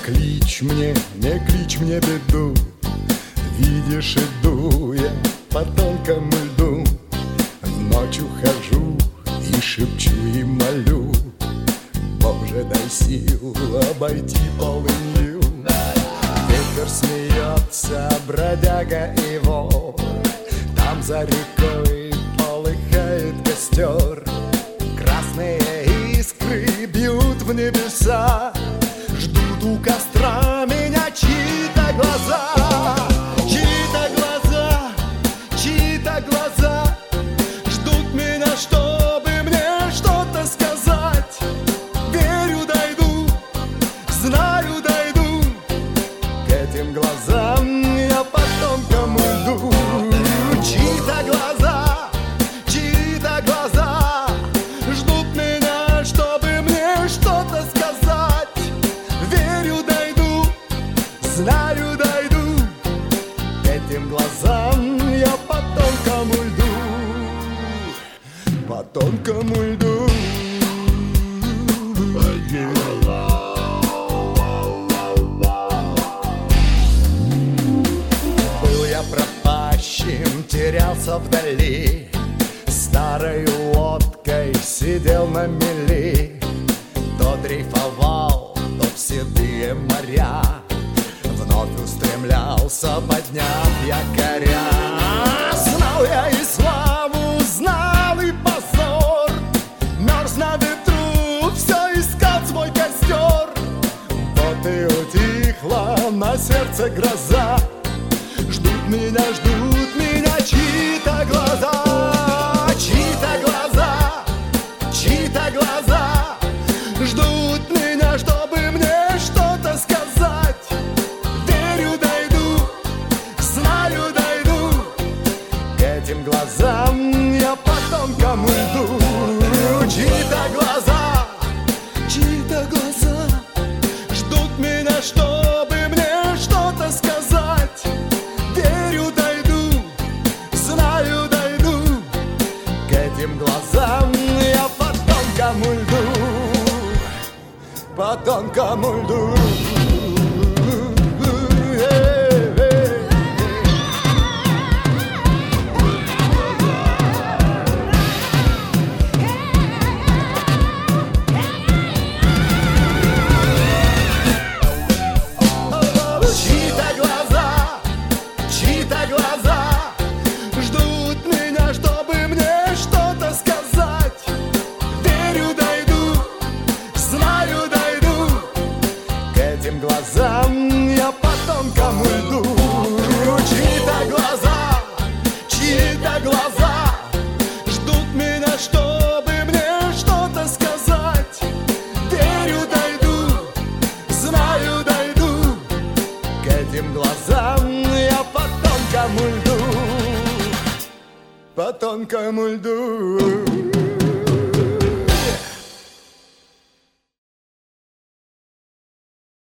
не кличь мне беду. Видишь, иду я по тонкому льду, ночью хожу и шепчу и молю: Боже, дай сил обойти полынью. Ветер смеется, бродяга и вор, там за рекой полыхает костер. Красные искры бьют в небеса, ждут у костра меня чьи-то глаза. Чьи-то глаза, чьи-то глаза ждут меня, чтобы мне что-то сказать. Верю, дойду, знаю, дойду, к этим глазам я по тонкому льду. Чьи-то глаза, чьи-то глаза ждут меня, чтобы мне что-то сказать. Верю, дойду, знаю, дойду, к этим глазам я по тонкому льду, по тонкому льду. Был я пропащим, терялся вдали, старой лодкой сидел на мели. То дрейфовал, то в седые моря, вновь устремлялся, подняв якоря. Знал я и славу, знал и позор, мерз на ветру, все искал свой костер. Вот и утихла на сердце гроза, ждут меня чьи-то глаза. Чьи-то глаза, чьи-то глаза ждут меня, чтобы мне что-то сказать. Верю, дойду, знаю, дойду, к этим глазам я по тонкому льду. Чьи-то глаза ждут меня, чтобы мне что-то сказать. Верю, дойду, знаю, дойду, к этим глазам я по тонкому льду, по тонкому льду. Чьи-то глаза ждут меня, чтобы мне что-то сказать. Верю, дойду, знаю, дойду, к этим глазам я по тонкому льду. Чьи-то глаза ждут меня, чтобы мне что-то сказать. Верю, дойду, знаю, дойду, к этим глазам я по тонкому льду, по тонкому льду.